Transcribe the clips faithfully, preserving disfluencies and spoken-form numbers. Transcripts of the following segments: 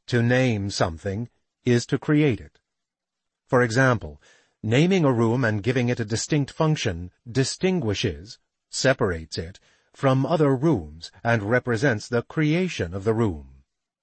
To name something is to create it. For example, naming a room and giving it a distinct function distinguishes, separates it, from other rooms and represents the creation of the room.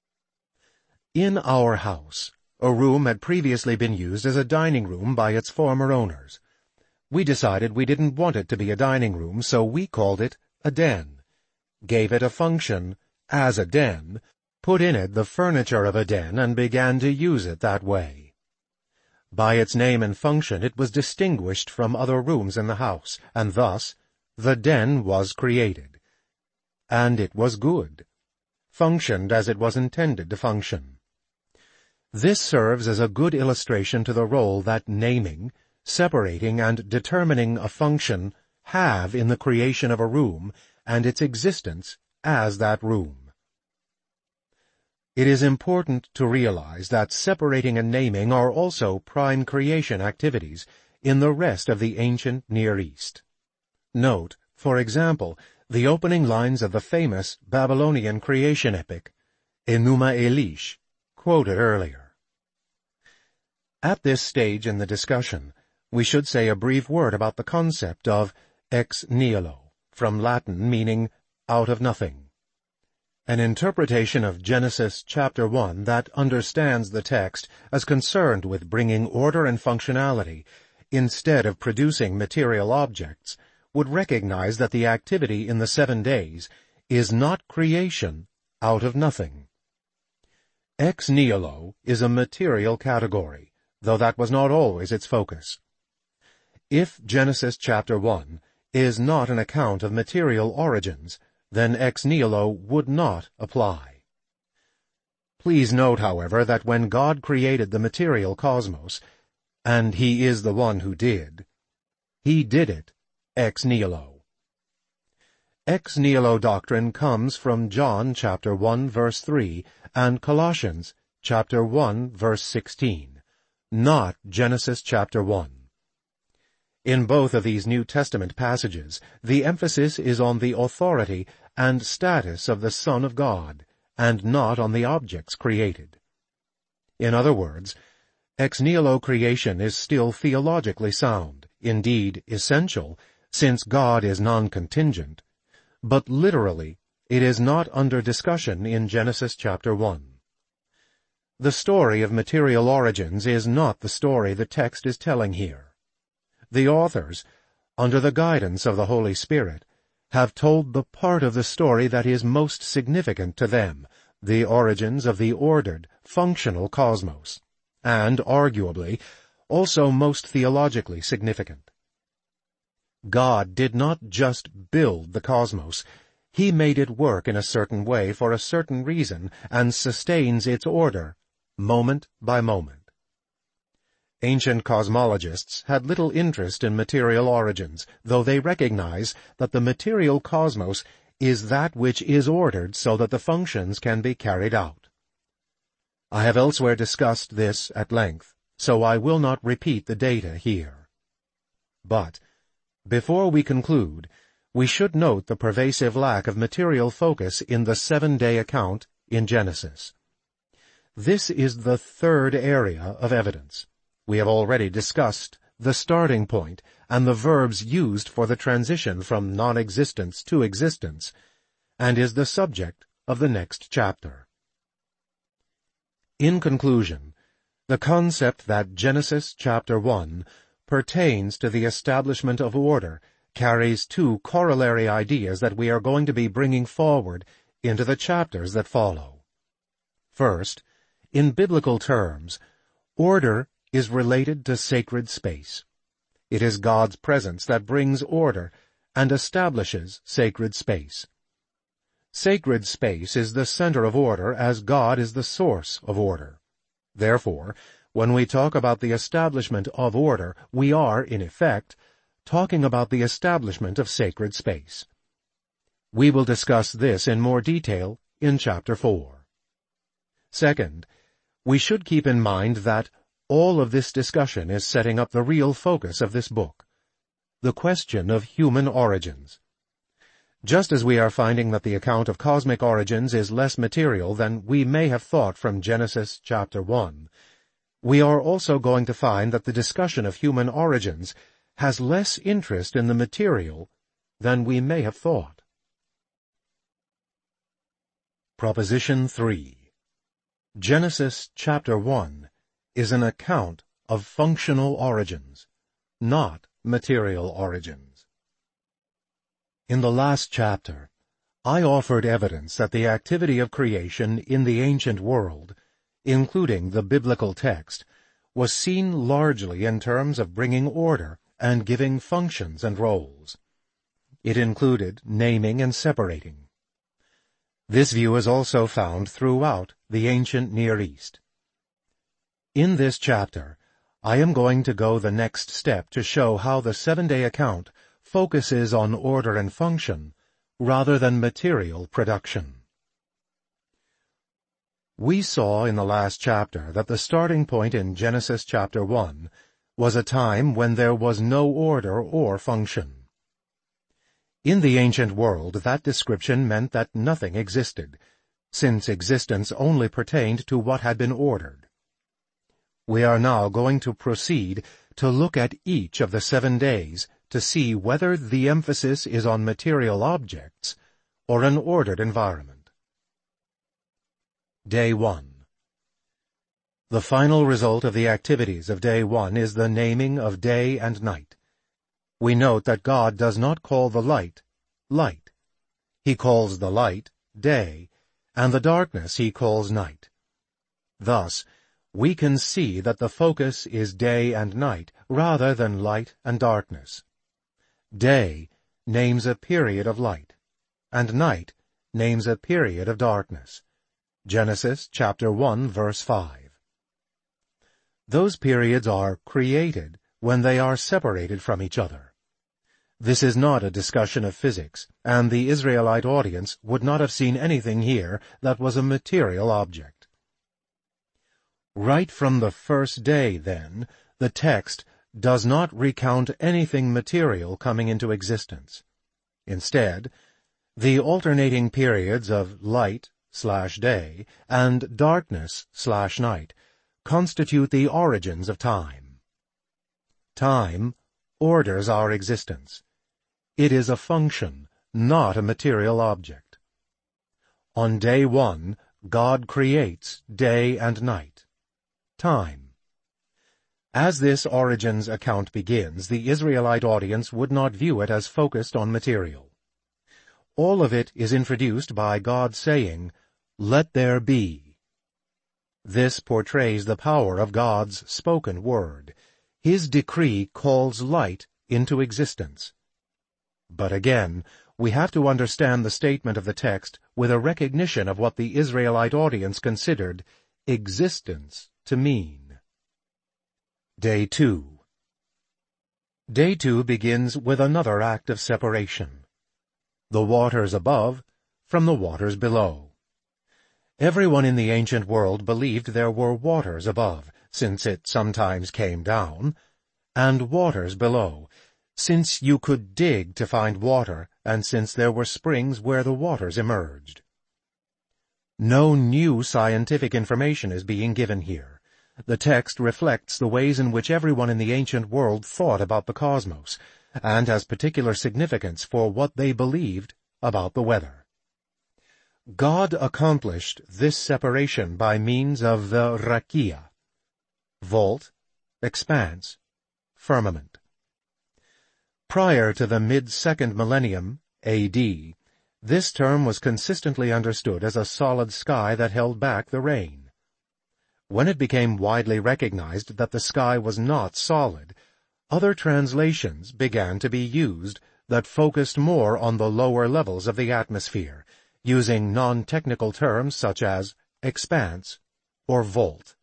In our house, a room had previously been used as a dining room by its former owners. We decided we didn't want it to be a dining room, so we called it a den, gave it a function as a den, put in it the furniture of a den, and began to use it that way. By its name and function it was distinguished from other rooms in the house, and thus the den was created. And it was good, functioned as it was intended to function. This serves as a good illustration to the role that naming, separating, and determining a function have in the creation of a room and its existence as that room. It is important to realize that separating and naming are also prime creation activities in the rest of the ancient Near East. Note, for example, the opening lines of the famous Babylonian creation epic, Enuma Elish, quoted earlier. At this stage in the discussion, we should say a brief word about the concept of ex nihilo, from Latin meaning out of nothing. An interpretation of Genesis chapter one that understands the text as concerned with bringing order and functionality instead of producing material objects would recognize that the activity in the seven days is not creation out of nothing. Ex nihilo is a material category, though that was not always its focus. If Genesis chapter one is not an account of material origins, then ex nihilo would not apply. Please note, however, that when God created the material cosmos, and He is the one who did, He did it ex nihilo. Ex nihilo doctrine comes from John chapter one verse three and Colossians chapter one verse sixteen, not Genesis chapter one. In both of these New Testament passages, the emphasis is on the authority and status of the Son of God, and not on the objects created. In other words, ex nihilo creation is still theologically sound, indeed essential, since God is non-contingent, but literally it is not under discussion in Genesis chapter one. The story of material origins is not the story the text is telling here. The authors, under the guidance of the Holy Spirit, have told the part of the story that is most significant to them, the origins of the ordered, functional cosmos, and, arguably, also most theologically significant. God did not just build the cosmos. He made it work in a certain way for a certain reason and sustains its order, moment by moment. Ancient cosmologists had little interest in material origins, though they recognize that the material cosmos is that which is ordered so that the functions can be carried out. I have elsewhere discussed this at length, so I will not repeat the data here. But, before we conclude, we should note the pervasive lack of material focus in the seven-day account in Genesis. This is the third area of evidence. We have already discussed the starting point and the verbs used for the transition from non-existence to existence, and is the subject of the next chapter. In conclusion, the concept that Genesis chapter one pertains to the establishment of order carries two corollary ideas that we are going to be bringing forward into the chapters that follow. First, in biblical terms, order is related to sacred space. It is God's presence that brings order and establishes sacred space. Sacred space is the center of order as God is the source of order. Therefore, when we talk about the establishment of order, we are, in effect, talking about the establishment of sacred space. We will discuss this in more detail in chapter four. Second, we should keep in mind that all of this discussion is setting up the real focus of this book, the question of human origins. Just as we are finding that the account of cosmic origins is less material than we may have thought from Genesis chapter one, we are also going to find that the discussion of human origins has less interest in the material than we may have thought. Proposition three. Genesis chapter one is an account of functional origins, not material origins. In the last chapter, I offered evidence that the activity of creation in the ancient world, including the biblical text, was seen largely in terms of bringing order and giving functions and roles. It included naming and separating. This view is also found throughout the ancient Near East. In this chapter, I am going to go the next step to show how the seven-day account focuses on order and function rather than material production. We saw in the last chapter that the starting point in Genesis chapter one was a time when there was no order or function. In the ancient world, that description meant that nothing existed, since existence only pertained to what had been ordered. We are now going to proceed to look at each of the seven days to see whether the emphasis is on material objects or an ordered environment. Day one. The final result of the activities of day one is the naming of day and night. We note that God does not call the light, light. He calls the light, day, and the darkness he calls night. Thus, we can see that the focus is day and night rather than light and darkness. Day names a period of light, and night names a period of darkness. Genesis chapter one verse five. Those periods are created when they are separated from each other. This is not a discussion of physics, and the Israelite audience would not have seen anything here that was a material object. Right from the first day, then, the text does not recount anything material coming into existence. Instead, the alternating periods of light slash day and darkness slash night constitute the origins of time. Time orders our existence. It is a function, not a material object. On day one, God creates day and night, time. As this origins account begins, the Israelite audience would not view it as focused on material. All of it is introduced by God saying, "Let there be." This portrays the power of God's spoken word. His decree calls light into existence. But again, we have to understand the statement of the text with a recognition of what the Israelite audience considered existence to mean. Day two. Day two begins with another act of separation. The waters above from the waters below. Everyone in the ancient world believed there were waters above, since it sometimes came down, and waters below, since you could dig to find water, and since there were springs where the waters emerged. No new scientific information is being given here. The text reflects the ways in which everyone in the ancient world thought about the cosmos, and has particular significance for what they believed about the weather. God accomplished this separation by means of the rakia, vault, expanse, firmament. Prior to the mid-second millennium, A D, this term was consistently understood as a solid sky that held back the rain. When it became widely recognized that the sky was not solid, other translations began to be used that focused more on the lower levels of the atmosphere, using non-technical terms such as expanse or vault.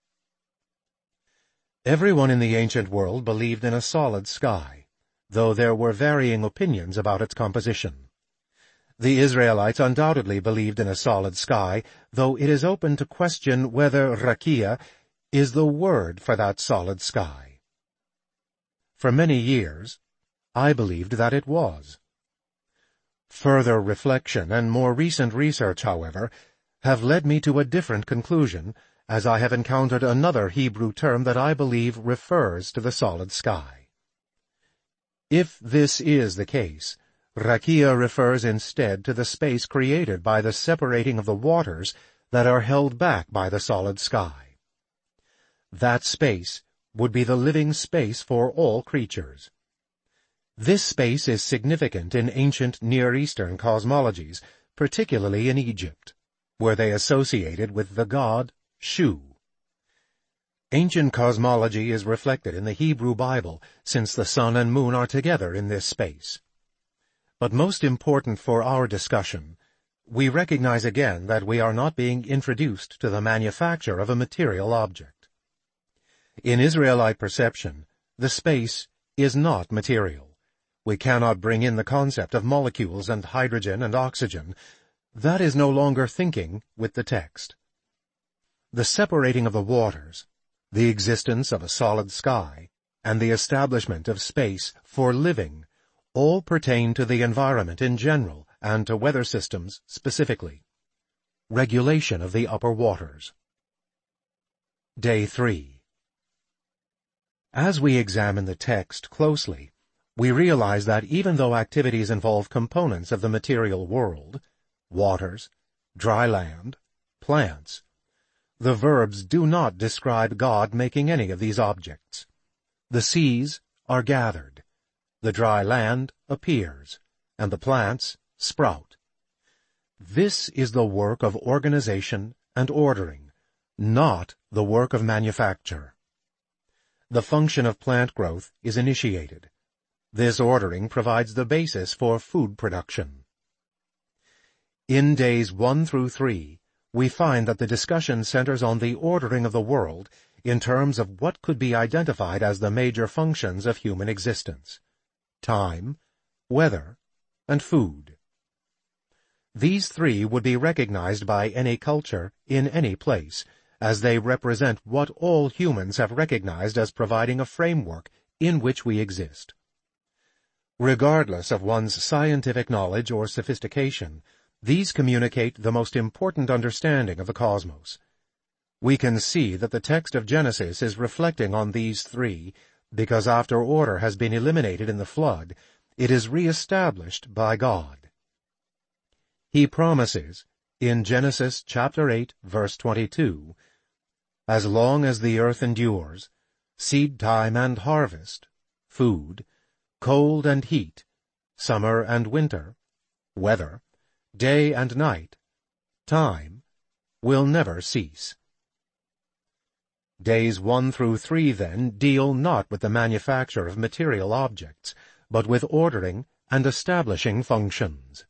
Everyone in the ancient world believed in a solid sky, though there were varying opinions about its composition. The Israelites undoubtedly believed in a solid sky, though it is open to question whether rakia is the word for that solid sky. For many years, I believed that it was. Further reflection and more recent research, however, have led me to a different conclusion, as I have encountered another Hebrew term that I believe refers to the solid sky. If this is the case, rakia refers instead to the space created by the separating of the waters that are held back by the solid sky. That space would be the living space for all creatures. This space is significant in ancient Near Eastern cosmologies, particularly in Egypt, where they associated with the god Shu. Ancient cosmology is reflected in the Hebrew Bible, since the sun and moon are together in this space. But most important for our discussion, we recognize again that we are not being introduced to the manufacture of a material object. In Israelite perception, the space is not material. We cannot bring in the concept of molecules and hydrogen and oxygen. That is no longer thinking with the text. The separating of the waters, the existence of a solid sky, and the establishment of space for living all pertain to the environment in general and to weather systems specifically. Regulation of the upper waters. Day three. As we examine the text closely, we realize that even though activities involve components of the material world, waters, dry land, plants, the verbs do not describe God making any of these objects. The seas are gathered, the dry land appears, and the plants sprout. This is the work of organization and ordering, not the work of manufacture. The function of plant growth is initiated. This ordering provides the basis for food production. In days one through three, we find that the discussion centers on the ordering of the world in terms of what could be identified as the major functions of human existence: time, weather, and food. These three would be recognized by any culture in any place, as they represent what all humans have recognized as providing a framework in which we exist. Regardless of one's scientific knowledge or sophistication, these communicate the most important understanding of the cosmos. We can see that the text of Genesis is reflecting on these three, because after order has been eliminated in the flood, it is re-established by God. He promises, in Genesis chapter eight, verse twenty-two, "As long as the earth endures, seed time and harvest, food, cold and heat, summer and winter, weather, day and night, time, will never cease." Days one through three, then, deal not with the manufacture of material objects, but with ordering and establishing functions.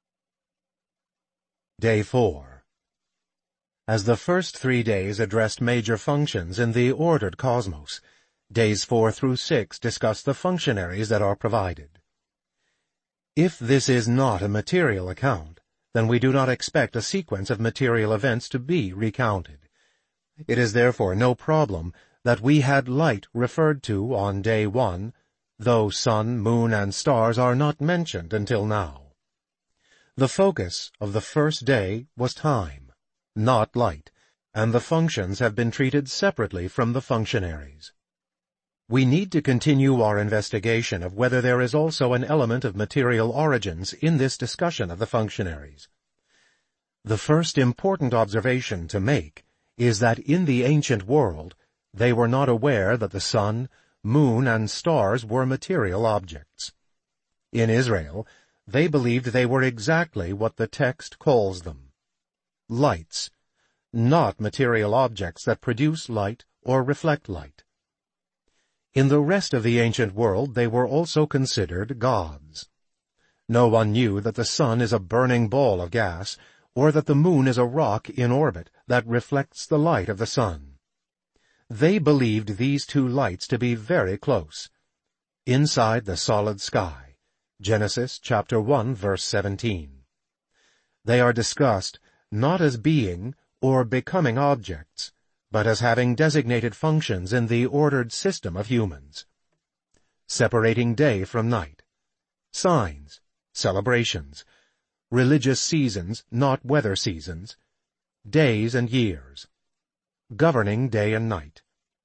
Day four. As the first three days addressed major functions in the ordered cosmos, days four through six discuss the functionaries that are provided. If this is not a material account, then we do not expect a sequence of material events to be recounted. It is therefore no problem that we had light referred to on day one, though sun, moon, and stars are not mentioned until now. The focus of the first day was time, not light, and the functions have been treated separately from the functionaries. We need to continue our investigation of whether there is also an element of material origins in this discussion of the functionaries. The first important observation to make is that in the ancient world, they were not aware that the sun, moon, and stars were material objects. In Israel, they believed they were exactly what the text calls them: lights, not material objects that produce light or reflect light. In the rest of the ancient world, they were also considered gods. No one knew that the sun is a burning ball of gas, or that the moon is a rock in orbit that reflects the light of the sun. They believed these two lights to be very close, inside the solid sky. Genesis chapter one, verse seventeen. They are discussed not as being or becoming objects, but as having designated functions in the ordered system of humans: separating day from night, signs, celebrations, religious seasons, not weather seasons, days and years, governing day and night.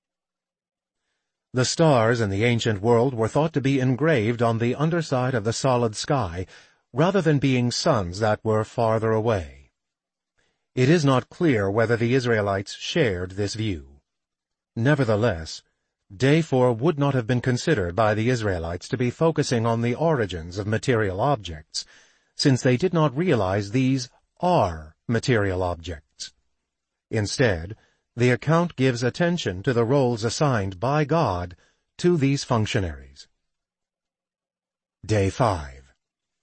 The stars in the ancient world were thought to be engraved on the underside of the solid sky, rather than being suns that were farther away. It is not clear whether the Israelites shared this view. Nevertheless, Day four would not have been considered by the Israelites to be focusing on the origins of material objects, since they did not realize these are material objects. Instead, the account gives attention to the roles assigned by God to these functionaries. Day five.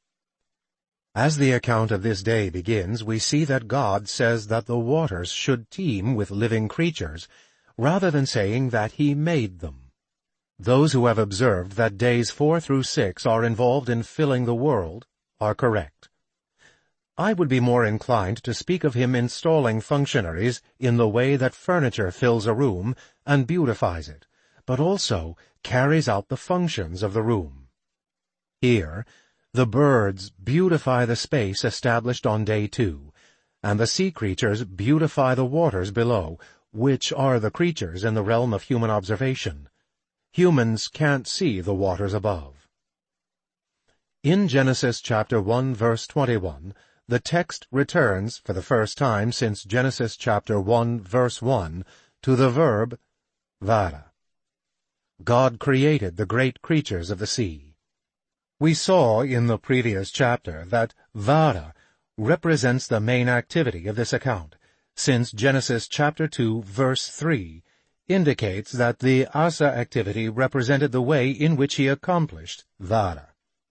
As the account of this day begins, we see that God says that the waters should teem with living creatures, rather than saying that he made them. Those who have observed that days four through six are involved in filling the world are correct. I would be more inclined to speak of him installing functionaries in the way that furniture fills a room and beautifies it, but also carries out the functions of the room. Here, the birds beautify the space established on day two, and the sea creatures beautify the waters below, which are the creatures in the realm of human observation. Humans can't see the waters above. In Genesis chapter one, verse twenty-one, the text returns, for the first time since Genesis chapter one, verse one, to the verb vara. God created the great creatures of the sea. We saw in the previous chapter that vara represents the main activity of this account, since Genesis chapter two, verse three, indicates that the asa activity represented the way in which he accomplished vara.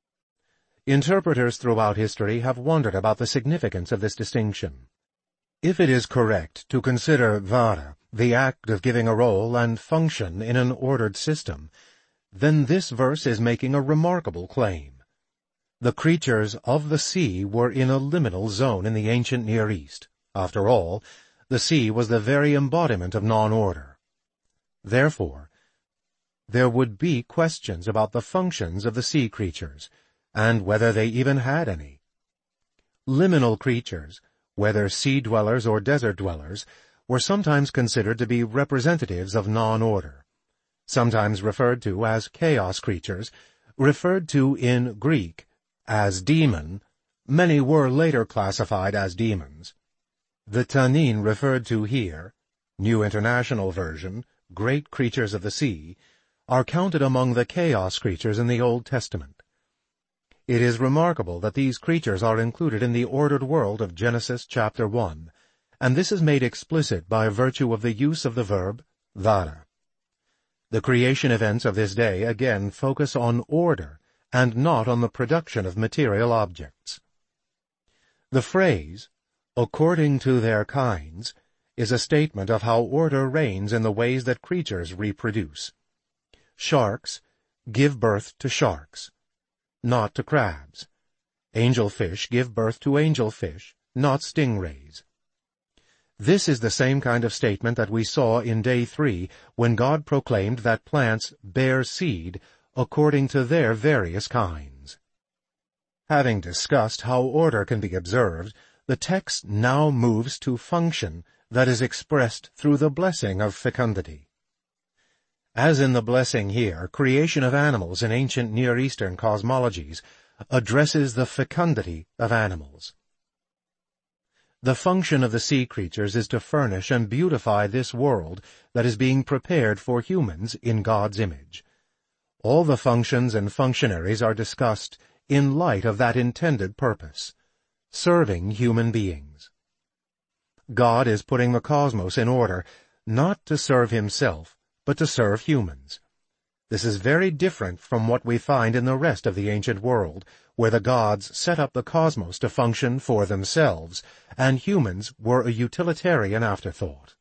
Interpreters throughout history have wondered about the significance of this distinction. If it is correct to consider vara the act of giving a role and function in an ordered system, then this verse is making a remarkable claim. The creatures of the sea were in a liminal zone in the ancient Near East. After all, the sea was the very embodiment of non-order. Therefore, there would be questions about the functions of the sea creatures, and whether they even had any. Liminal creatures, whether sea-dwellers or desert-dwellers, were sometimes considered to be representatives of non-order, sometimes referred to as chaos creatures, referred to in Greek as demon. Many were later classified as demons. The Tannin referred to here, New International Version, great creatures of the sea, are counted among the chaos creatures in the Old Testament. It is remarkable that these creatures are included in the ordered world of Genesis chapter one, and this is made explicit by virtue of the use of the verb vara. The creation events of this day again focus on order and not on the production of material objects. The phrase, according to their kinds, is a statement of how order reigns in the ways that creatures reproduce. Sharks give birth to sharks, not to crabs. Angelfish give birth to angelfish, not stingrays. This is the same kind of statement that we saw in day three, when God proclaimed that plants bear seed according to their various kinds. Having discussed how order can be observed, the text now moves to function that is expressed through the blessing of fecundity. As in the blessing here, creation of animals in ancient Near Eastern cosmologies addresses the fecundity of animals. The function of the sea creatures is to furnish and beautify this world that is being prepared for humans in God's image. All the functions and functionaries are discussed in light of that intended purpose, serving human beings. God is putting the cosmos in order, not to serve himself, but to serve humans. This is very different from what we find in the rest of the ancient world, where the gods set up the cosmos to function for themselves, and humans were a utilitarian afterthought.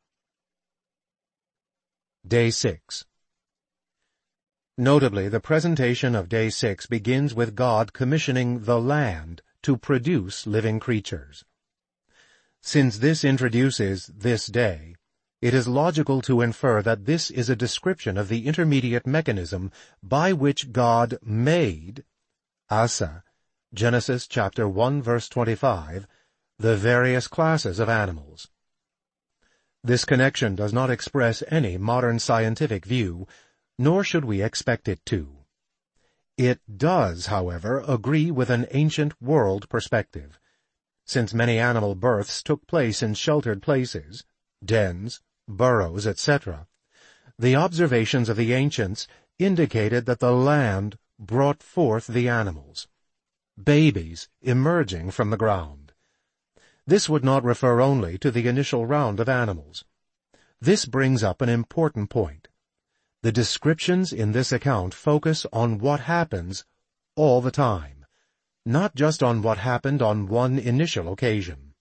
Day six. Notably, the presentation of Day six begins with God commissioning the land to produce living creatures. Since this introduces this day, it is logical to infer that this is a description of the intermediate mechanism by which God made, asa, Genesis chapter one verse twenty-five, the various classes of animals. This connection does not express any modern scientific view, nor should we expect it to. It does, however, agree with an ancient world perspective. Since many animal births took place in sheltered places, dens, burrows, et cetera, the observations of the ancients indicated that the land brought forth the animals, babies emerging from the ground. This would not refer only to the initial round of animals. This brings up an important point. The descriptions in this account focus on what happens all the time, not just on what happened on one initial occasion.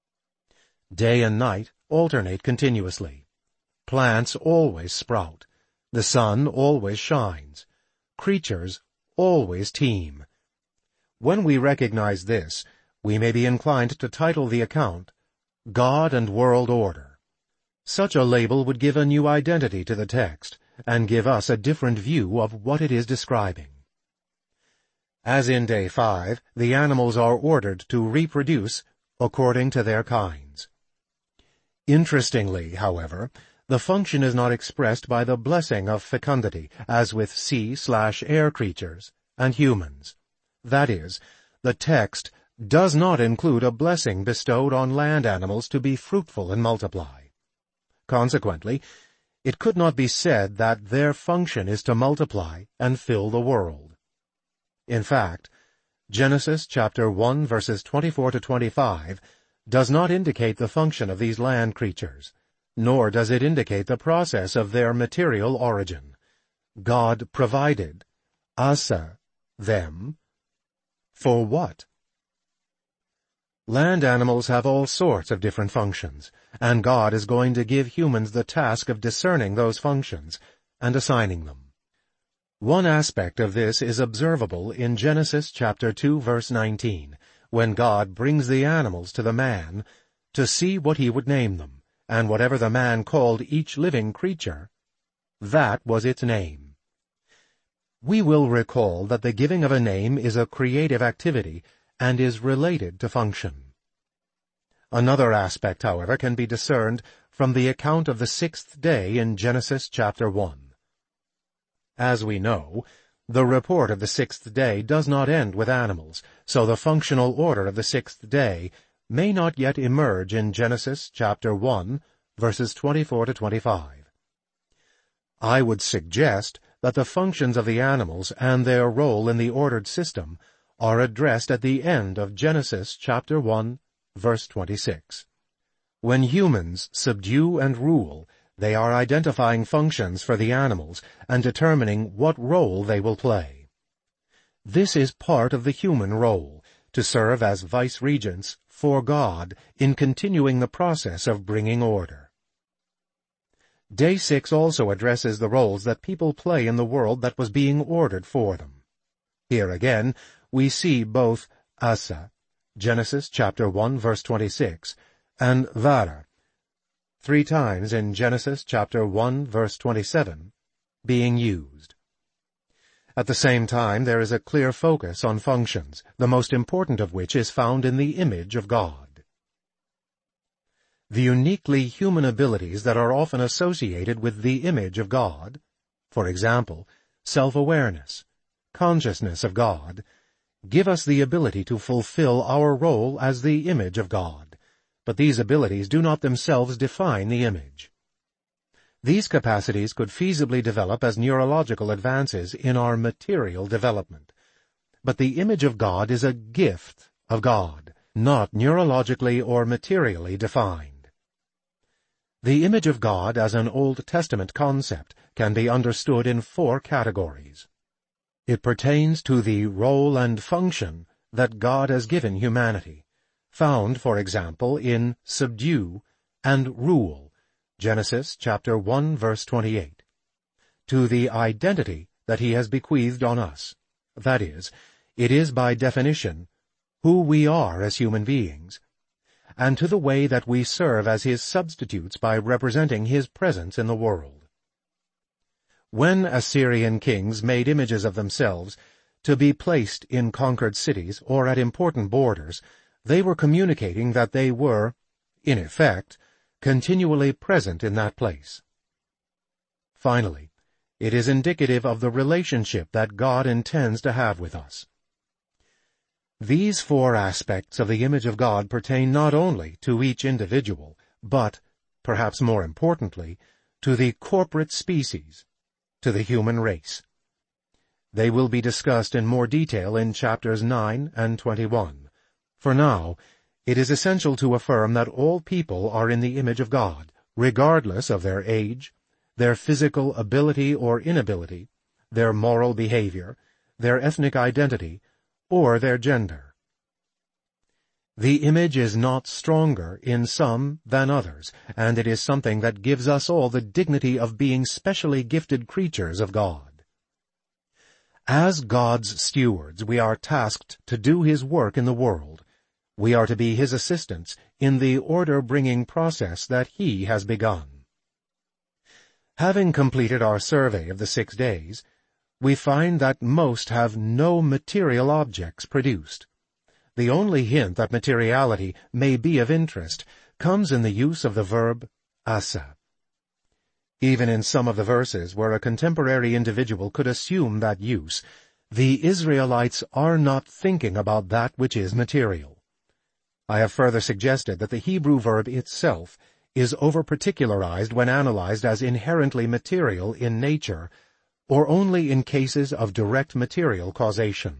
Day and night alternate continuously. Plants always sprout. The sun always shines. Creatures always teem. When we recognize this, we may be inclined to title the account, God and World Order. Such a label would give a new identity to the text, and give us a different view of what it is describing. As in Day five, the animals are ordered to reproduce according to their kinds. Interestingly, however, the function is not expressed by the blessing of fecundity, as with sea-slash-air creatures and humans. That is, the text does not include a blessing bestowed on land animals to be fruitful and multiply. Consequently, it could not be said that their function is to multiply and fill the world. In fact, Genesis chapter one verses twenty-four to twenty-five does not indicate the function of these land creatures, nor does it indicate the process of their material origin. God provided, asa, them, for what? Land animals have all sorts of different functions, and God is going to give humans the task of discerning those functions and assigning them. One aspect of this is observable in Genesis chapter two verse nineteen, when God brings the animals to the man to see what he would name them, and whatever the man called each living creature, that was its name. We will recall that the giving of a name is a creative activity and is related to function. Another aspect, however, can be discerned from the account of the sixth day in Genesis chapter one. As we know, the report of the sixth day does not end with animals, so the functional order of the sixth day may not yet emerge in Genesis chapter one, verses twenty-four to twenty-five. I would suggest that the functions of the animals and their role in the ordered system are addressed at the end of Genesis chapter one, verse twenty-six. When humans subdue and rule, they are identifying functions for the animals and determining what role they will play. This is part of the human role, to serve as vice-regents for God in continuing the process of bringing order. Day six also addresses the roles that people play in the world that was being ordered for them. Here again, we see both asa, Genesis chapter one verse twenty-six, and vara, three times in Genesis chapter one verse twenty-seven, being used. At the same time, there is a clear focus on functions, the most important of which is found in the image of God. The uniquely human abilities that are often associated with the image of God, for example, self-awareness, consciousness of God, give us the ability to fulfill our role as the image of God, but these abilities do not themselves define the image. These capacities could feasibly develop as neurological advances in our material development, but the image of God is a gift of God, not neurologically or materially defined. The image of God as an Old Testament concept can be understood in four categories. It pertains to the role and function that God has given humanity, found, for example, in subdue and rule, Genesis chapter one verse twenty-eight, to the identity that he has bequeathed on us. That is, it is by definition who we are as human beings, and to the way that we serve as his substitutes by representing his presence in the world. When Assyrian kings made images of themselves, To be placed in conquered cities or at important borders, they were communicating that they were, in effect, continually present in that place. Finally, it is indicative of the relationship that God intends to have with us. These four aspects of the image of God pertain not only to each individual, but, perhaps more importantly, to the corporate species, to the human race. They will be discussed in more detail in chapters nine and twenty-one. For now, it is essential to affirm that all people are in the image of God, regardless of their age, their physical ability or inability, their moral behavior, their ethnic identity, or their gender. The image is not stronger in some than others, and it is something that gives us all the dignity of being specially gifted creatures of God. As God's stewards, we are tasked to do His work in the world. We are to be His assistants in the order-bringing process that He has begun. Having completed our survey of the six days, we find that most have no material objects produced. The only hint that materiality may be of interest comes in the use of the verb asa. Even in some of the verses where a contemporary individual could assume that use, the Israelites are not thinking about that which is material. I have further suggested that the Hebrew verb itself is over-particularized when analyzed as inherently material in nature, or only in cases of direct material causation.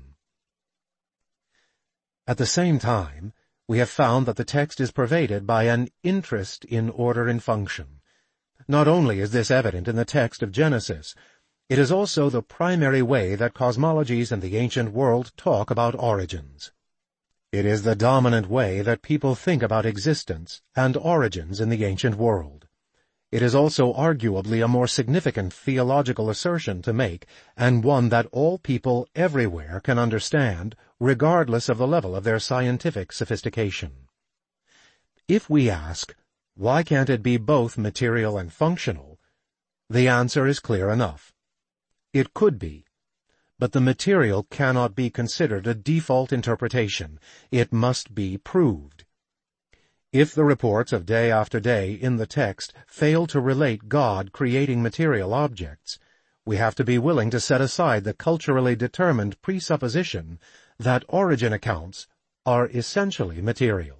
At the same time, we have found that the text is pervaded by an interest in order and function. Not only is this evident in the text of Genesis, it is also the primary way that cosmologies in the ancient world talk about origins. It is the dominant way that people think about existence and origins in the ancient world. It is also arguably a more significant theological assertion to make, and one that all people everywhere can understand, regardless of the level of their scientific sophistication. If we ask, why can't it be both material and functional? The answer is clear enough. It could be. But the material cannot be considered a default interpretation. It must be proved. If the reports of day after day in the text fail to relate God creating material objects, we have to be willing to set aside the culturally determined presupposition that origin accounts are essentially material.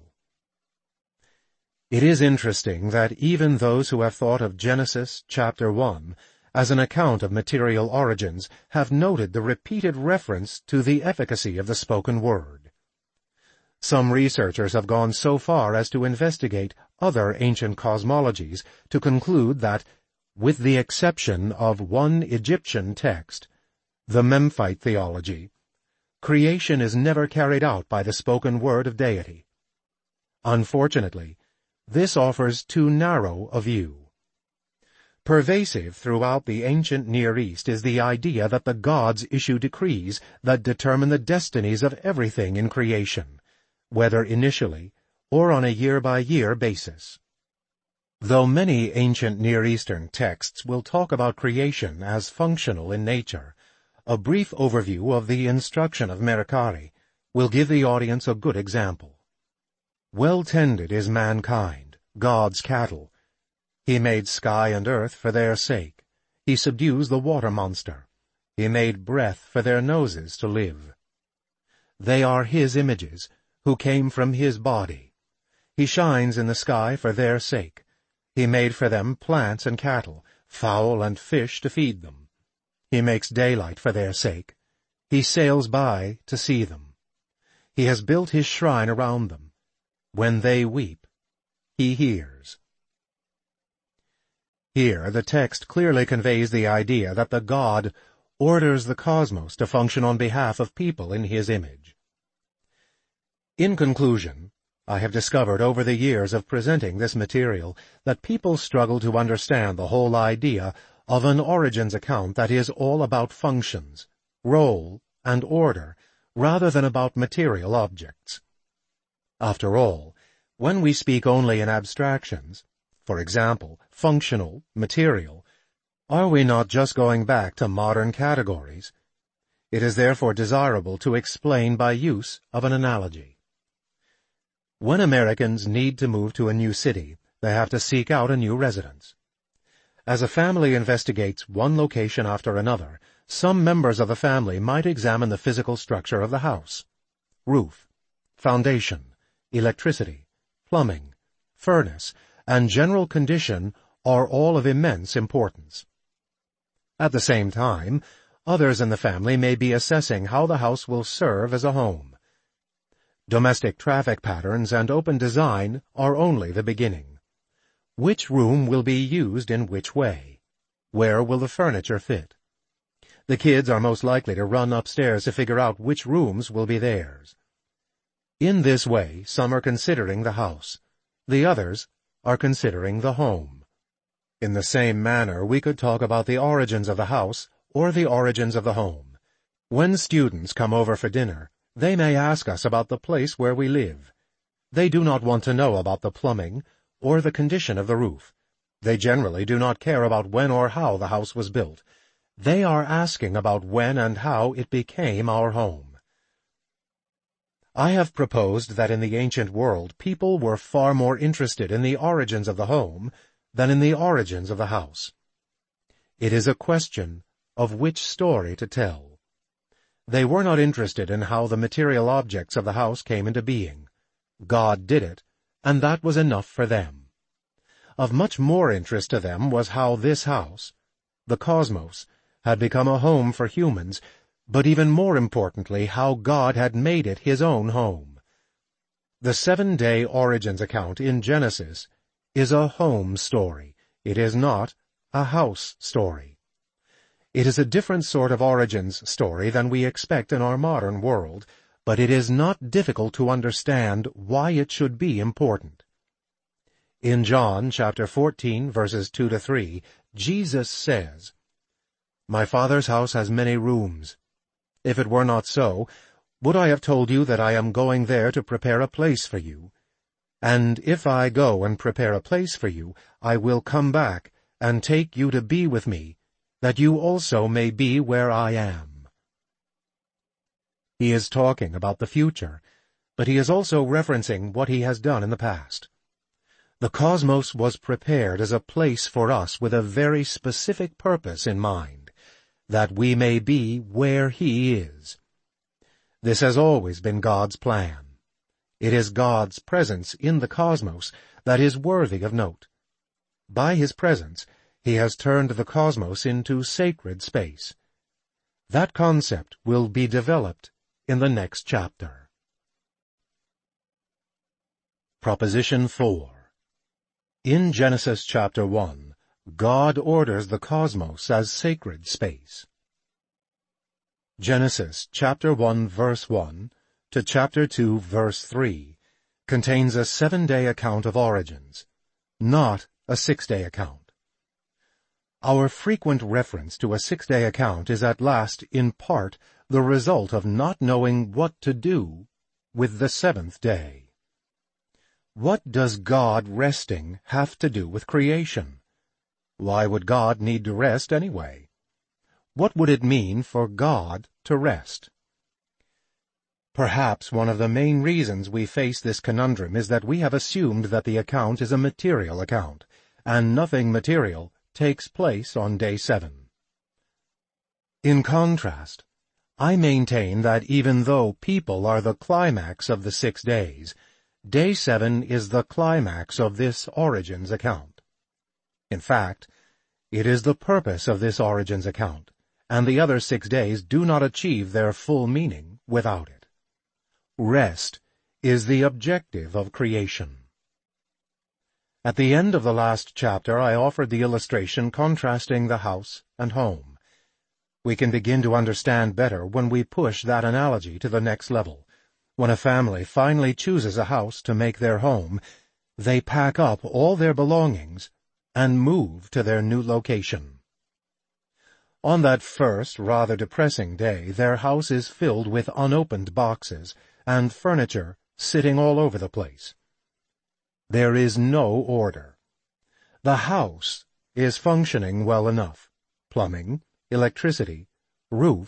It is interesting that even those who have thought of Genesis chapter one as an account of material origins have noted the repeated reference to the efficacy of the spoken word. Some researchers have gone so far as to investigate other ancient cosmologies to conclude that, with the exception of one Egyptian text, the Memphite theology, creation is never carried out by the spoken word of deity. Unfortunately, this offers too narrow a view. Pervasive throughout the ancient Near East is the idea that the gods issue decrees that determine the destinies of everything in creation, whether initially or on a year-by-year basis. Though many ancient Near Eastern texts will talk about creation as functional in nature, a brief overview of the instruction of Mercari will give the audience a good example. Well tended is mankind, God's cattle. He made sky and earth for their sake. He subdues the water monster. He made breath for their noses to live. They are His images, who came from His body. He shines in the sky for their sake. He made for them plants and cattle, fowl and fish to feed them. He makes daylight for their sake. He sails by to see them. He has built His shrine around them. When they weep, He hears. Here the text clearly conveys the idea that the God orders the cosmos to function on behalf of people in His image. In conclusion, I have discovered over the years of presenting this material that people struggle to understand the whole idea of an origins account that is all about functions, role, and order, rather than about material objects. After all, when we speak only in abstractions, for example, functional, material, are we not just going back to modern categories? It is therefore desirable to explain by use of an analogy. When Americans need to move to a new city, they have to seek out a new residence. As a family investigates one location after another, some members of the family might examine the physical structure of the house. Roof, foundation, electricity, plumbing, furnace, and general condition are all of immense importance. At the same time, others in the family may be assessing how the house will serve as a home. Domestic traffic patterns and open design are only the beginning. Which room will be used in which way? Where will the furniture fit? The kids are most likely to run upstairs to figure out which rooms will be theirs. In this way, some are considering the house. The others are considering the home. In the same manner, we could talk about the origins of the house or the origins of the home. When students come over for dinner, they may ask us about the place where we live. They do not want to know about the plumbing or the condition of the roof. They generally do not care about when or how the house was built. They are asking about when and how it became our home. I have proposed that in the ancient world people were far more interested in the origins of the home than in the origins of the house. It is a question of which story to tell. They were not interested in how the material objects of the house came into being. God did it, and that was enough for them. Of much more interest to them was how this house, the cosmos, had become a home for humans, but even more importantly, how God had made it his own home. The seven-day origins account in Genesis is a home story. It is not a house story. It is a different sort of origins story than we expect in our modern world, but it is not difficult to understand why it should be important. In John chapter fourteen, verses two to three, Jesus says, "My Father's house has many rooms. If it were not so, would I have told you that I am going there to prepare a place for you? And if I go and prepare a place for you, I will come back and take you to be with me, that you also may be where I am." He is talking about the future, but he is also referencing what he has done in the past. The cosmos was prepared as a place for us with a very specific purpose in mind, that we may be where he is. This has always been God's plan. It is God's presence in the cosmos that is worthy of note. By his presence, he has turned the cosmos into sacred space. That concept will be developed in the next chapter. Proposition four. In Genesis chapter one, God orders the cosmos as sacred space. Genesis chapter one verse one to chapter two verse three contains a seven-day account of origins, not a six-day account. Our frequent reference to a six-day account is at last, in part, the result of not knowing what to do with the seventh day. What does God resting have to do with creation? Why would God need to rest anyway? What would it mean for God to rest? Perhaps one of the main reasons we face this conundrum is that we have assumed that the account is a material account, and nothing material takes place on day seven. In contrast, I maintain that even though people are the climax of the six days, day seven is the climax of this origins account. In fact, it is the purpose of this origins account, and the other six days do not achieve their full meaning without it. Rest is the objective of creation. At the end of the last chapter, I offered the illustration contrasting the house and home. We can begin to understand better when we push that analogy to the next level. When a family finally chooses a house to make their home, they pack up all their belongings and move to their new location. On that first, rather depressing day, their house is filled with unopened boxes and furniture sitting all over the place. There is no order. The house is functioning well enough. Plumbing, electricity, roof,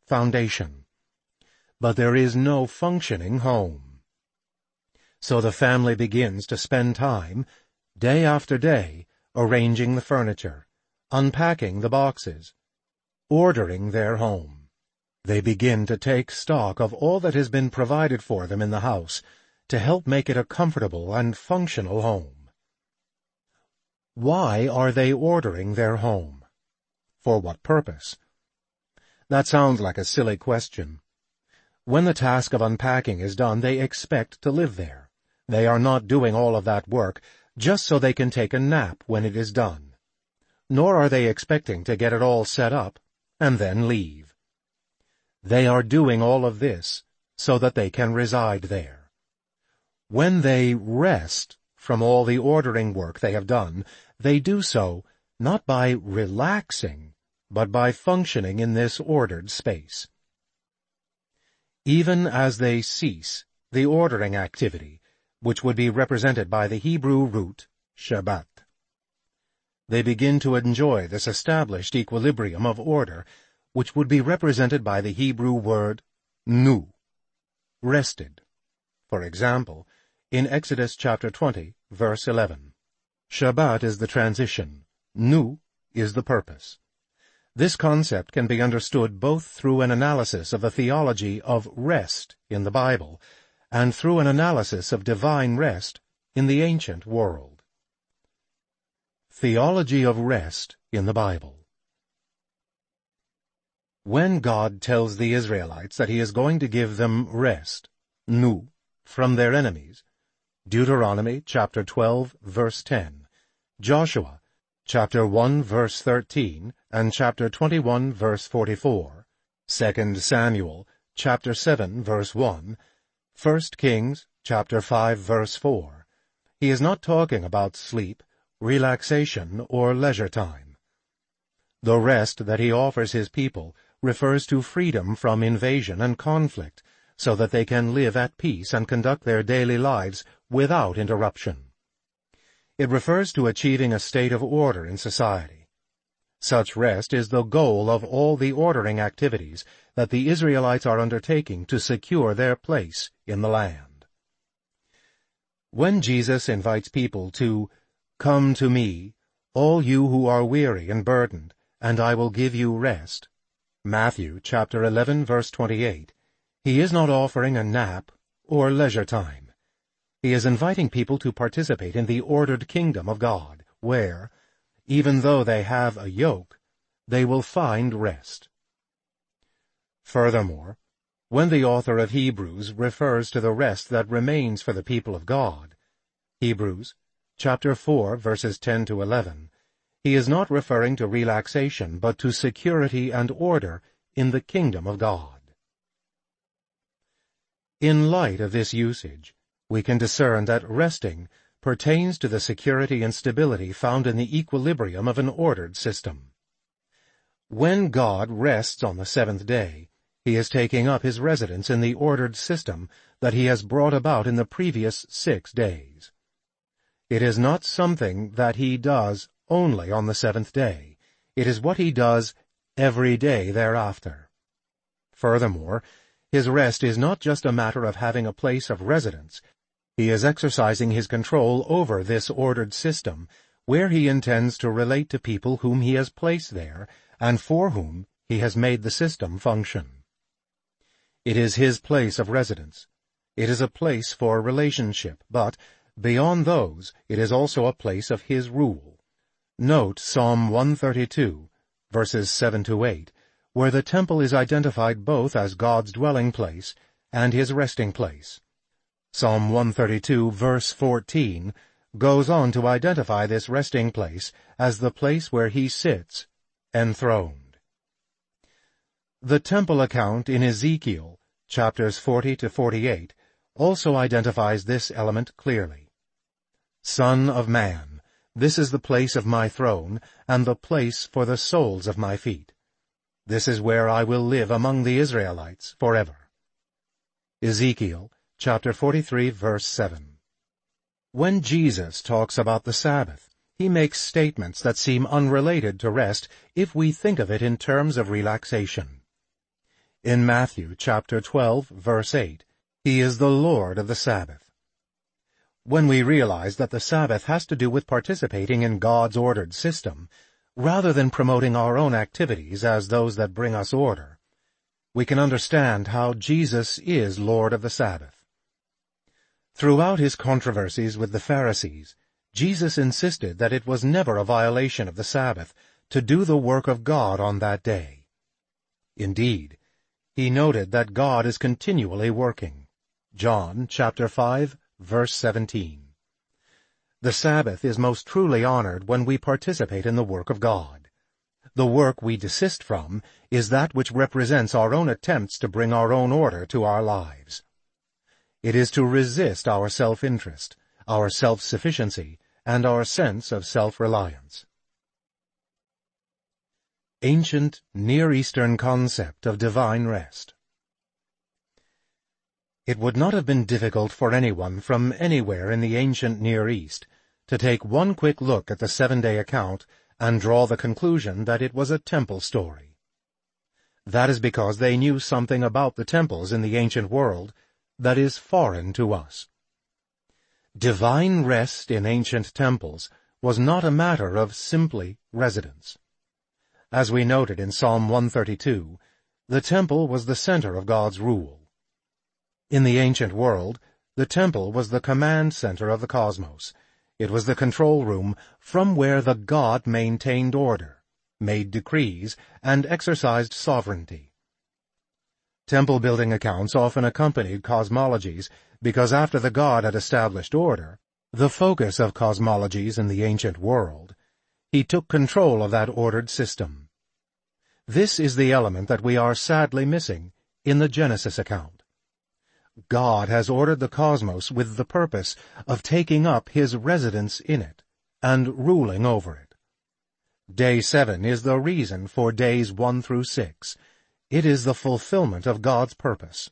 foundation. But there is no functioning home. So the family begins to spend time, day after day, arranging the furniture, unpacking the boxes, ordering their home. They begin to take stock of all that has been provided for them in the house to help make it a comfortable and functional home. Why are they ordering their home? For what purpose? That sounds like a silly question. When the task of unpacking is done, they expect to live there. They are not doing all of that work just so they can take a nap when it is done. Nor are they expecting to get it all set up and then leave. They are doing all of this so that they can reside there. When they rest from all the ordering work they have done, they do so not by relaxing, but by functioning in this ordered space. Even as they cease the ordering activity, which would be represented by the Hebrew root Shabbat, they begin to enjoy this established equilibrium of order, which would be represented by the Hebrew word nu, rested. For example, in Exodus chapter twenty, verse eleven, Shabbat is the transition, nu is the purpose. This concept can be understood both through an analysis of the theology of rest in the Bible and through an analysis of divine rest in the ancient world. Theology of rest in the Bible. When God tells the Israelites that he is going to give them rest, nu, from their enemies, Deuteronomy chapter twelve, verse ten, Joshua chapter one, verse thirteen, and chapter twenty-one, verse forty-four, Second Samuel chapter seven, verse one, First Kings chapter five, verse four, he is not talking about sleep, relaxation, or leisure time. The rest that he offers his people refers to freedom from invasion and conflict, so that they can live at peace and conduct their daily lives without interruption. It refers to achieving a state of order in society. Such rest is the goal of all the ordering activities that the Israelites are undertaking to secure their place in the land. When Jesus invites people to "Come to me, all you who are weary and burdened, and I will give you rest," Matthew chapter eleven, verse twenty-eight, he is not offering a nap or leisure time. He is inviting people to participate in the ordered kingdom of God, where, even though they have a yoke, they will find rest. Furthermore, when the author of Hebrews refers to the rest that remains for the people of God, Hebrews chapter four, verses ten to eleven, he is not referring to relaxation, but to security and order in the kingdom of God. In light of this usage, we can discern that resting pertains to the security and stability found in the equilibrium of an ordered system. When God rests on the seventh day, he is taking up his residence in the ordered system that he has brought about in the previous six days. It is not something that he does only on the seventh day. It is what he does every day thereafter. Furthermore, his rest is not just a matter of having a place of residence. He is exercising his control over this ordered system, where he intends to relate to people whom he has placed there, and for whom he has made the system function. It is his place of residence. It is a place for relationship, but beyond those, it is also a place of his rule. Note Psalm one thirty-two, verses seven to eight, where the temple is identified both as God's dwelling place and his resting place. Psalm one thirty-two, verse fourteen, goes on to identify this resting place as the place where he sits, enthroned. The temple account in Ezekiel, chapters forty to forty-eight, also identifies this element clearly. Son of man, this is the place of my throne, and the place for the soles of my feet. This is where I will live among the Israelites forever. Ezekiel, chapter forty-three, verse seven. When Jesus talks about the Sabbath, he makes statements that seem unrelated to rest if we think of it in terms of relaxation. In Matthew chapter twelve, verse eight, He is the Lord of the Sabbath. When we realize that the Sabbath has to do with participating in God's ordered system, rather than promoting our own activities as those that bring us order, we can understand how Jesus is Lord of the Sabbath. Throughout his controversies with the Pharisees, Jesus insisted that it was never a violation of the Sabbath to do the work of God on that day. Indeed, he noted that God is continually working. John chapter five, verse seventeen. The Sabbath is most truly honored when we participate in the work of God. The work we desist from is that which represents our own attempts to bring our own order to our lives. It is to resist our self-interest, our self-sufficiency, and our sense of self-reliance. Ancient Near Eastern concept of divine rest. It would not have been difficult for anyone from anywhere in the ancient Near East to take one quick look at the seven-day account and draw the conclusion that it was a temple story. That is because they knew something about the temples in the ancient world that is foreign to us. Divine rest in ancient temples was not a matter of simply residence. As we noted in Psalm one thirty-two, the temple was the center of God's rule. In the ancient world, the temple was the command center of the cosmos. It was the control room from where the God maintained order, made decrees, and exercised sovereignty. Temple-building accounts often accompanied cosmologies because after the God had established order, the focus of cosmologies in the ancient world, he took control of that ordered system. This is the element that we are sadly missing in the Genesis account. God has ordered the cosmos with the purpose of taking up his residence in it and ruling over it. Day seven is the reason for days one through six. It is the fulfillment of God's purpose.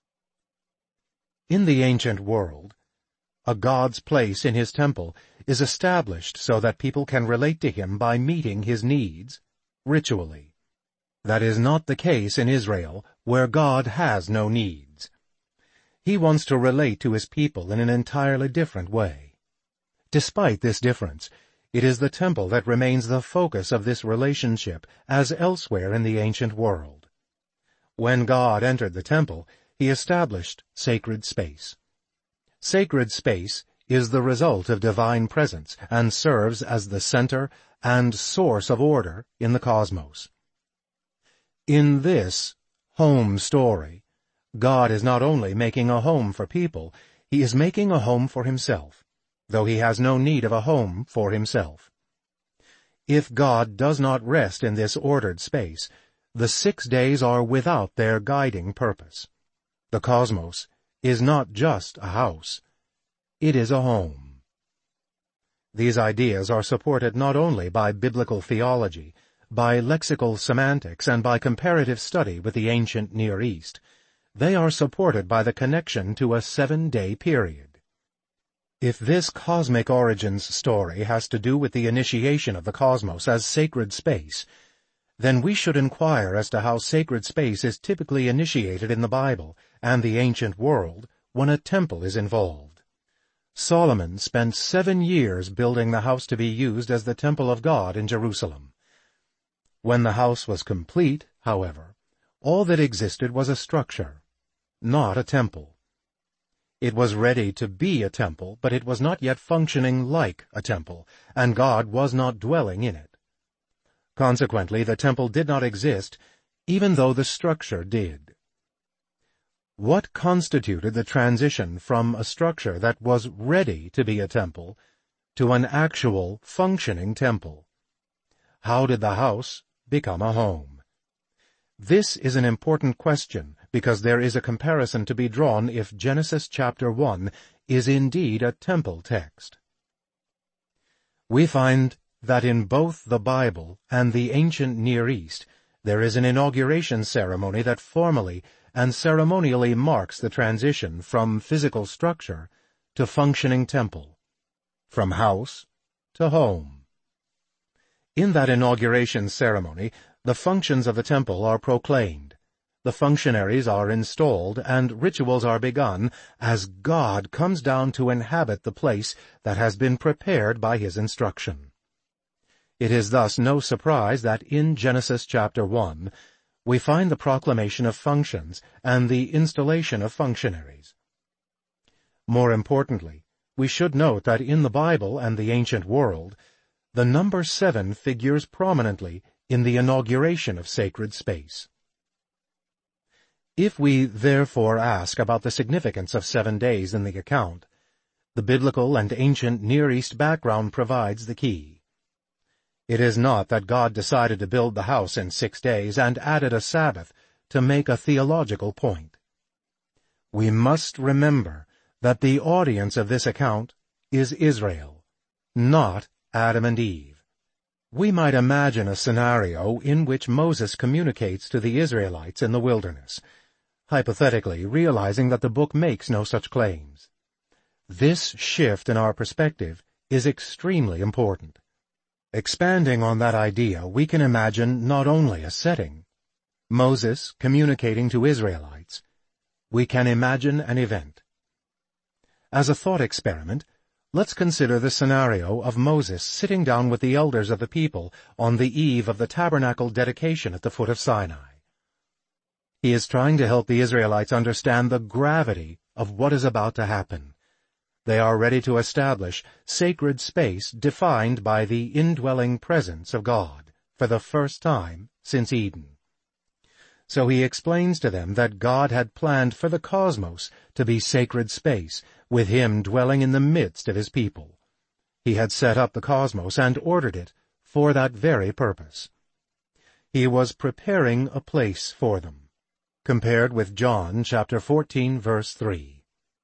In the ancient world, a God's place in his temple is established so that people can relate to him by meeting his needs ritually. That is not the case in Israel, where God has no needs. He wants to relate to his people in an entirely different way. Despite this difference, it is the temple that remains the focus of this relationship as elsewhere in the ancient world. When God entered the temple, he established sacred space. Sacred space is the result of divine presence and serves as the center and source of order in the cosmos. In this home story, God is not only making a home for people, he is making a home for himself, though he has no need of a home for himself. If God does not rest in this ordered space, the six days are without their guiding purpose. The cosmos is not just a house. It is a home. These ideas are supported not only by biblical theology, by lexical semantics, and by comparative study with the ancient Near East. They are supported by the connection to a seven-day period. If this cosmic origins story has to do with the initiation of the cosmos as sacred space, then we should inquire as to how sacred space is typically initiated in the Bible and the ancient world when a temple is involved. Solomon spent seven years building the house to be used as the temple of God in Jerusalem. When the house was complete, however, all that existed was a structure, not a temple. It was ready to be a temple, but it was not yet functioning like a temple, and God was not dwelling in it. Consequently, the temple did not exist, even though the structure did. What constituted the transition from a structure that was ready to be a temple to an actual, functioning temple? How did the house become a home? This is an important question because there is a comparison to be drawn if Genesis chapter one is indeed a temple text. We find that in both the Bible and the ancient Near East there is an inauguration ceremony that formally and ceremonially marks the transition from physical structure to functioning temple, from house to home. In that inauguration ceremony, the functions of the temple are proclaimed. The functionaries are installed and rituals are begun as God comes down to inhabit the place that has been prepared by his instruction. It is thus no surprise that in Genesis chapter one, we find the proclamation of functions and the installation of functionaries. More importantly, we should note that in the Bible and the ancient world, the number seven figures prominently in the inauguration of sacred space. If we therefore ask about the significance of seven days in the account, the biblical and ancient Near East background provides the key. It is not that God decided to build the house in six days and added a Sabbath to make a theological point. We must remember that the audience of this account is Israel, not Adam and Eve. We might imagine a scenario in which Moses communicates to the Israelites in the wilderness, hypothetically realizing that the book makes no such claims. This shift in our perspective is extremely important. Expanding on that idea, we can imagine not only a setting, Moses communicating to Israelites, we can imagine an event. As a thought experiment, let's consider the scenario of Moses sitting down with the elders of the people on the eve of the tabernacle dedication at the foot of Sinai. He is trying to help the Israelites understand the gravity of what is about to happen. They are ready to establish sacred space defined by the indwelling presence of God for the first time since Eden. So he explains to them that God had planned for the cosmos to be sacred space, with him dwelling in the midst of his people. He had set up the cosmos and ordered it for that very purpose. He was preparing a place for them, compared with John chapter fourteen verse three.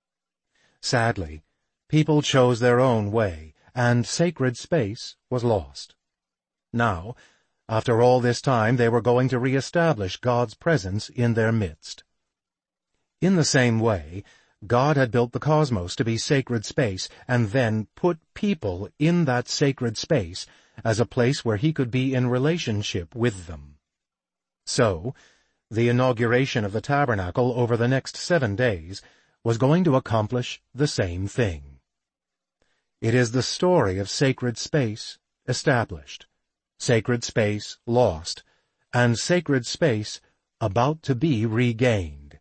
Sadly, people chose their own way, and sacred space was lost. Now, after all this time, they were going to reestablish God's presence in their midst. In the same way, God had built the cosmos to be sacred space and then put people in that sacred space as a place where he could be in relationship with them. So, the inauguration of the tabernacle over the next seven days was going to accomplish the same thing. It is the story of sacred space established, sacred space lost, and sacred space about to be regained.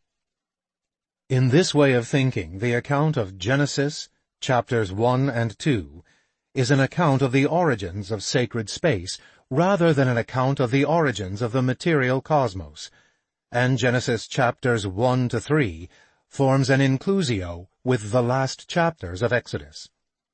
In this way of thinking, the account of Genesis, chapters one and two, is an account of the origins of sacred space rather than an account of the origins of the material cosmos, and Genesis chapters one to three forms an inclusio with the last chapters of Exodus.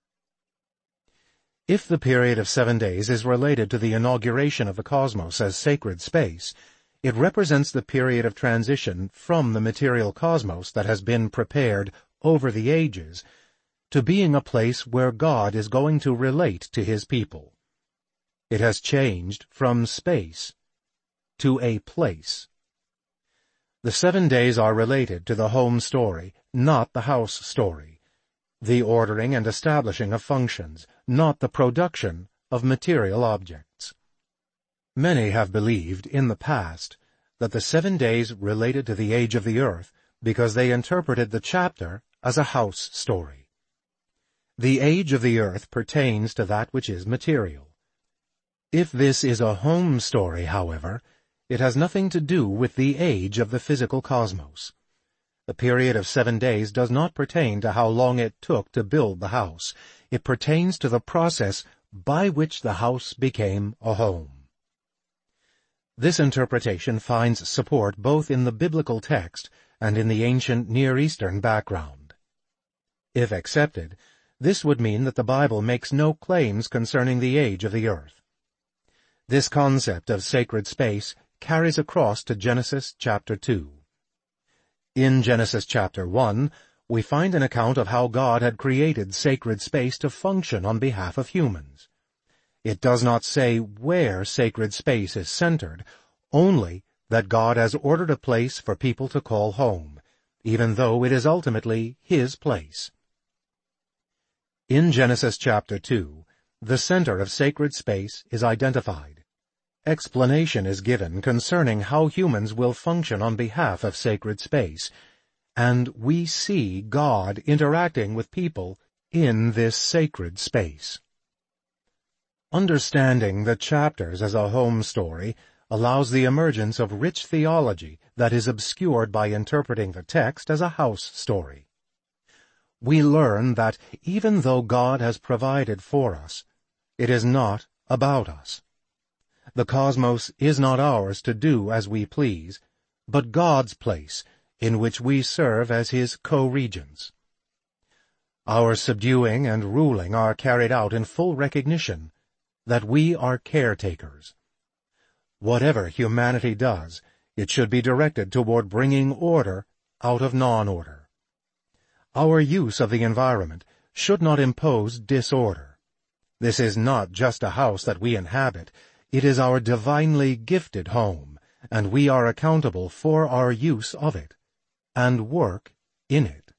If the period of seven days is related to the inauguration of the cosmos as sacred space, it represents the period of transition from the material cosmos that has been prepared over the ages to being a place where God is going to relate to his people. It has changed from space to a place. The seven days are related to the home story, not the house story, the ordering and establishing of functions, not the production of material objects. Many have believed in the past that the seven days related to the age of the earth because they interpreted the chapter as a house story. The age of the earth pertains to that which is material. If this is a home story, however, it has nothing to do with the age of the physical cosmos. The period of seven days does not pertain to how long it took to build the house. It pertains to the process by which the house became a home. This interpretation finds support both in the biblical text and in the ancient Near Eastern background. If accepted, this would mean that the Bible makes no claims concerning the age of the earth. This concept of sacred space carries across to Genesis chapter two. In Genesis chapter one, we find an account of how God had created sacred space to function on behalf of humans. It does not say where sacred space is centered, only that God has ordered a place for people to call home, even though it is ultimately his place. In Genesis chapter two, the center of sacred space is identified. explanation is given concerning how humans will function on behalf of sacred space, and we see God interacting with people in this sacred space. Understanding the chapters as a home story allows the emergence of rich theology that is obscured by interpreting the text as a house story. We learn that even though God has provided for us, it is not about us. The cosmos is not ours to do as we please, but God's place, in which we serve as His co-regents. Our subduing and ruling are carried out in full recognition that we are caretakers. Whatever humanity does, it should be directed toward bringing order out of non-order. Our use of the environment should not impose disorder. This is not just a house that we inhabit, it is our divinely gifted home, and we are accountable for our use of it, and work in it.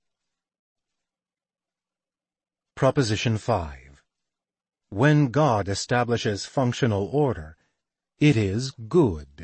Proposition five. When God establishes functional order, it is good.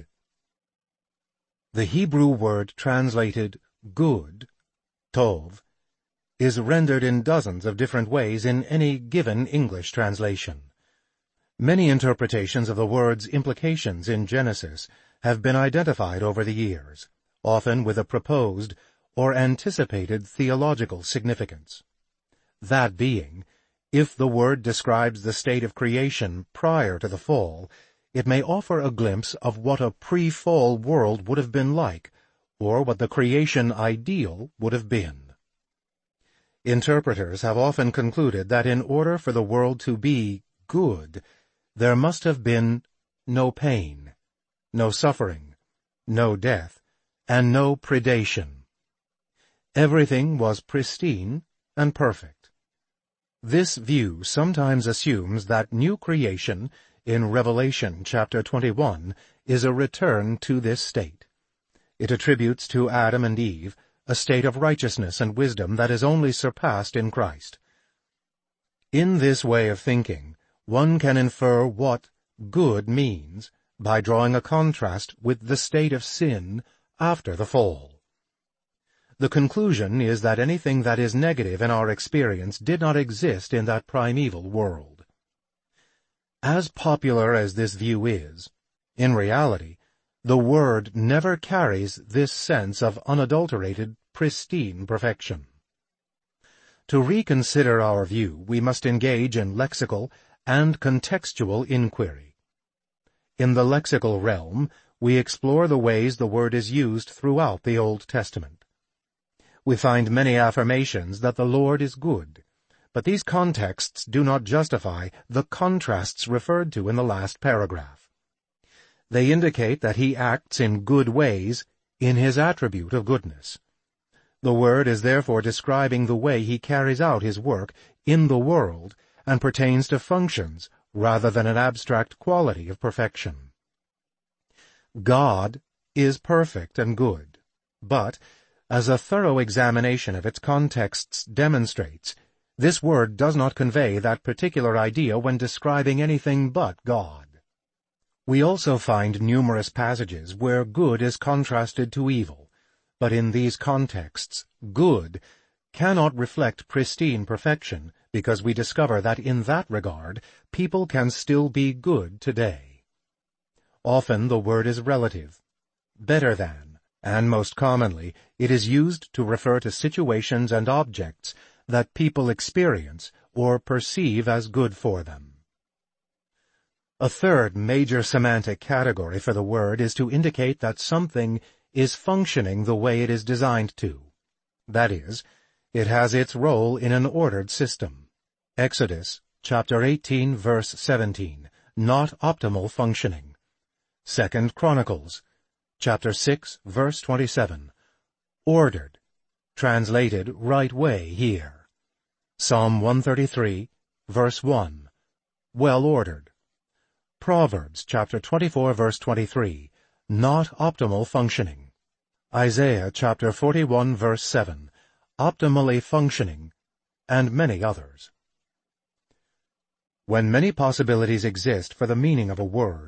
The Hebrew word translated good, tov, is rendered in dozens of different ways in any given English translation. Many interpretations of the word's implications in Genesis have been identified over the years, often with a proposed or anticipated theological significance. That being, if the word describes the state of creation prior to the fall, it may offer a glimpse of what a pre-fall world would have been like, or what the creation ideal would have been. Interpreters have often concluded that in order for the world to be good, there must have been no pain, no suffering, no death, and no predation. Everything was pristine and perfect. This view sometimes assumes that new creation in Revelation chapter twenty-one is a return to this state. It attributes to Adam and Eve a state of righteousness and wisdom that is only surpassed in Christ. In this way of thinking, one can infer what good means by drawing a contrast with the state of sin after the fall. The conclusion is that anything that is negative in our experience did not exist in that primeval world. As popular as this view is, in reality, the Word never carries this sense of unadulterated, pristine perfection. To reconsider our view, we must engage in lexical and contextual inquiry. In the lexical realm, we explore the ways the word is used throughout the Old Testament. We find many affirmations that the Lord is good, but these contexts do not justify the contrasts referred to in the last paragraph. They indicate that He acts in good ways in His attribute of goodness. The word is therefore describing the way He carries out His work in the world and pertains to functions rather than an abstract quality of perfection. God is perfect and good, but, as a thorough examination of its contexts demonstrates, this word does not convey that particular idea when describing anything but God. We also find numerous passages where good is contrasted to evil, but in these contexts, good cannot reflect pristine perfection because we discover that in that regard, people can still be good today. Often the word is relative, better than, and most commonly it is used to refer to situations and objects that people experience or perceive as good for them. A third major semantic category for the word is to indicate that something is functioning the way it is designed to. That is, it has its role in an ordered system. Exodus chapter eighteen verse seventeen, not optimal functioning. Second Chronicles chapter six verse twenty-seven, ordered, translated right way here. Psalm one thirty-three verse one, well ordered. Proverbs chapter twenty-four verse twenty-three, not optimal functioning. Isaiah chapter forty-one verse seven, optimally functioning, and many others. When many possibilities exist for the meaning of a word,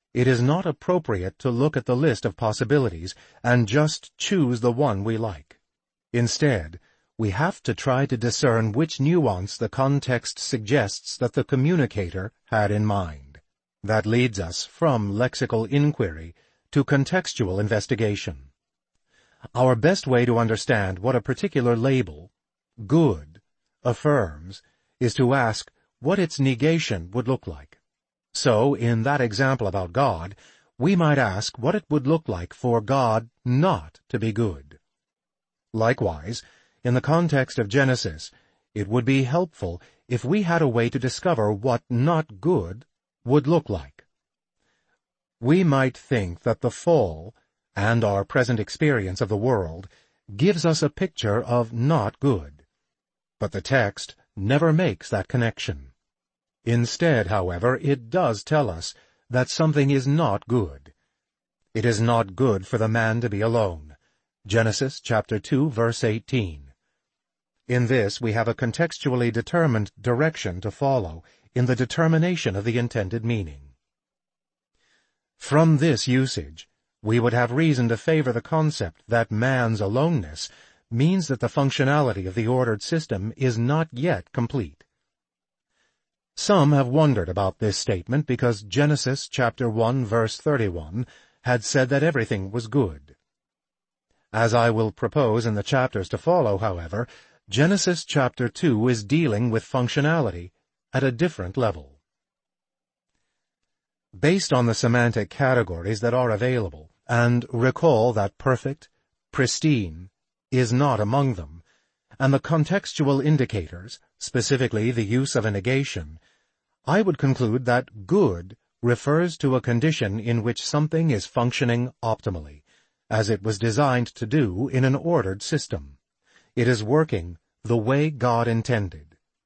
it is not appropriate to look at the list of possibilities and just choose the one we like. Instead, we have to try to discern which nuance the context suggests that the communicator had in mind. That leads us from lexical inquiry to contextual investigation. Our best way to understand what a particular label, good, affirms is to ask what its negation would look like. So, in that example about God, we might ask what it would look like for God not to be good. Likewise, in the context of Genesis, it would be helpful if we had a way to discover what not good would look like. We might think that the fall, and our present experience of the world, gives us a picture of not good. But the text never makes that connection. Instead, however, it does tell us that something is not good. It is not good for the man to be alone. Genesis chapter two, verse eighteen. In this we have a contextually determined direction to follow in the determination of the intended meaning. From this usage, we would have reason to favor the concept that man's aloneness means that the functionality of the ordered system is not yet complete. Some have wondered about this statement because Genesis chapter one verse thirty-one had said that everything was good. As I will propose in the chapters to follow, however, Genesis chapter two is dealing with functionality at a different level. Based on the semantic categories that are available, and recall that perfect, pristine, is not among them, and the contextual indicators, specifically the use of a negation, I would conclude that good refers to a condition in which something is functioning optimally, as it was designed to do in an ordered system. It is working the way God intended.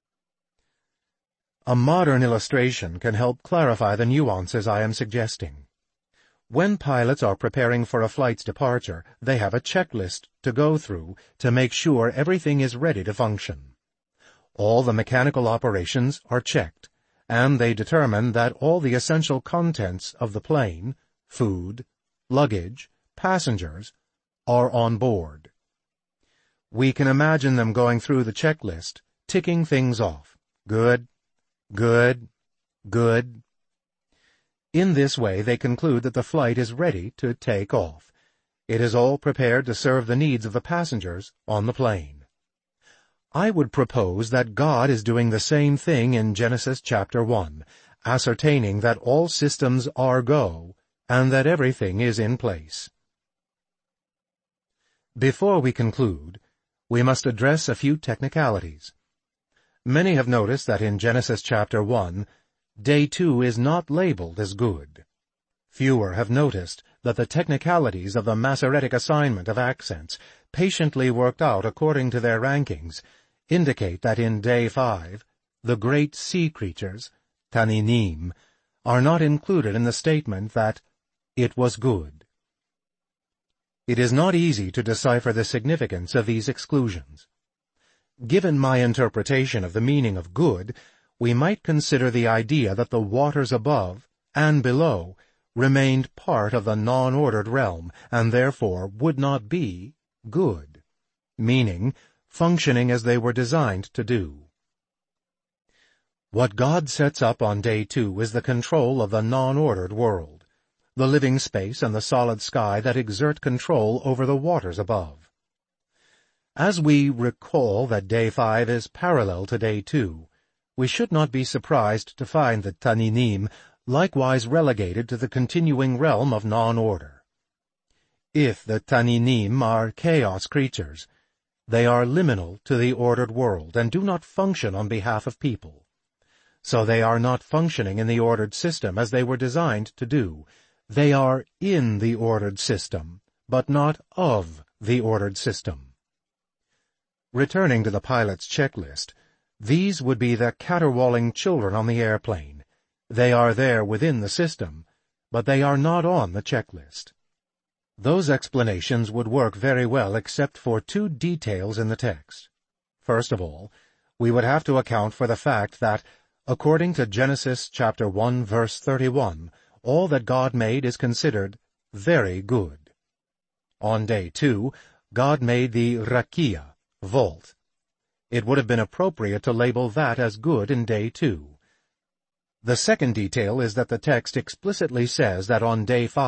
A modern illustration can help clarify the nuances I am suggesting. When pilots are preparing for a flight's departure, they have a checklist to go through to make sure everything is ready to function. All the mechanical operations are checked, and they determine that all the essential contents of the plane, food, luggage, passengers, are on board. We can imagine them going through the checklist, ticking things off. Good, good, good. In this way, they conclude that the flight is ready to take off. It is all prepared to serve the needs of the passengers on the plane. I would propose that God is doing the same thing in Genesis chapter one, ascertaining that all systems are go and that everything is in place. Before we conclude, we must address a few technicalities. Many have noticed that in Genesis chapter one, day two is not labeled as good. Fewer have noticed that the technicalities of the Masoretic assignment of accents, patiently worked out according to their rankings, indicate that in day five, the great sea creatures, Taninim, are not included in the statement that it was good. It is not easy to decipher the significance of these exclusions. Given my interpretation of the meaning of good, we might consider the idea that the waters above and below remained part of the non-ordered realm and therefore would not be good, meaning functioning as they were designed to do. What God sets up on day two is the control of the non-ordered world, the living space and the solid sky that exert control over the waters above. As we recall that day five is parallel to day two, we should not be surprised to find that Taninim likewise relegated to the continuing realm of non-order. If the Taninim are chaos creatures, they are liminal to the ordered world and do not function on behalf of people. So they are not functioning in the ordered system as they were designed to do. They are in the ordered system, but not of the ordered system. Returning to the pilot's checklist, these would be the caterwauling children on the airplane. They are there within the system, but they are not on the checklist. Those explanations would work very well except for two details in the text. First of all, we would have to account for the fact that, according to Genesis chapter one verse thirty-one, all that God made is considered very good. On day two, God made the rakia, vault. It would have been appropriate to label that as good in day two. The second detail is that the text explicitly says that on day five,